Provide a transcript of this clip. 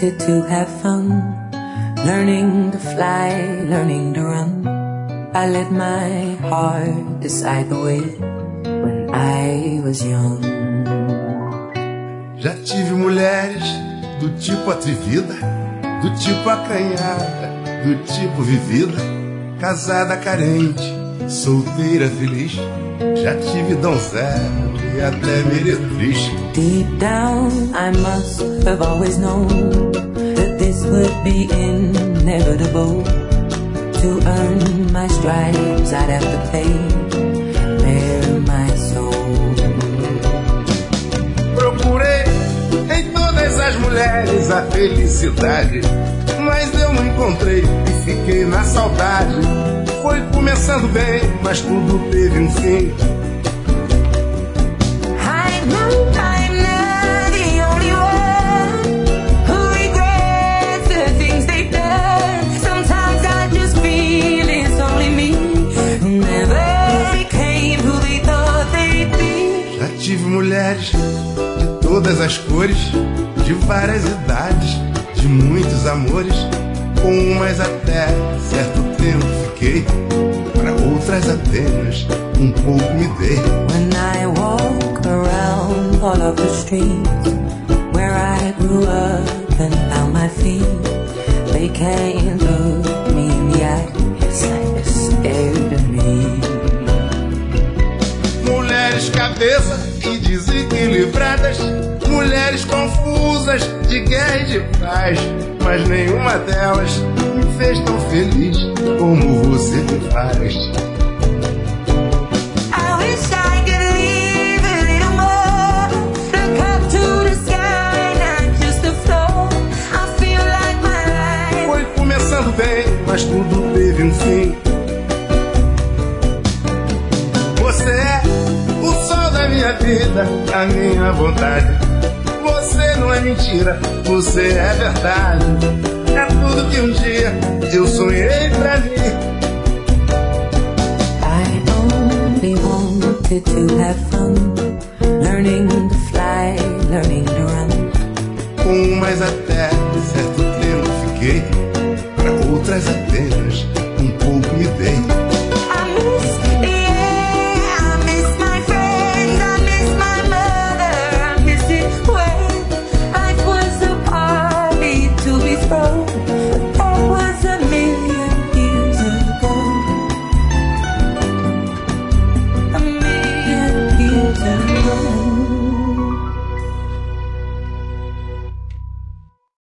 wanted to have fun, learning to fly, learning to run. I let my heart decide the way when I was young. Já tive mulheres do tipo atrevida, do tipo acanhada, do tipo vivida, casada carente, solteira feliz. Já tive donzela e até meretriz. Deep down I must have always known that this would be inevitable. To earn my stripes I'd have to pay, bare my soul. Procurei em todas as mulheres a felicidade, mas eu não encontrei e fiquei na saudade. Foi começando bem, mas tudo teve um fim. Tive mulheres de todas as cores, de várias idades, de muitos amores. Com umas até certo tempo fiquei, para outras apenas um pouco me dei. When I walk around all of the streets where I grew up and found my feet, they can't look me in the eye, it's like they're scared of me. Mulheres cabeça e desequilibradas, mulheres confusas de guerra e de paz, mas nenhuma delas me fez tão feliz como você me faz. I wish I could leave a little more, look up to the sky, not just the floor. I feel like my life foi começando bem, mas tudo teve um fim. Você é o sol da minha vida, a minha vontade. Você não é mentira, você é verdade. É tudo que um dia eu sonhei pra mim. I only wanted to have fun, learning to fly, learning to run. Com umas até certo tempo fiquei, para outras apenas um pouco me dei.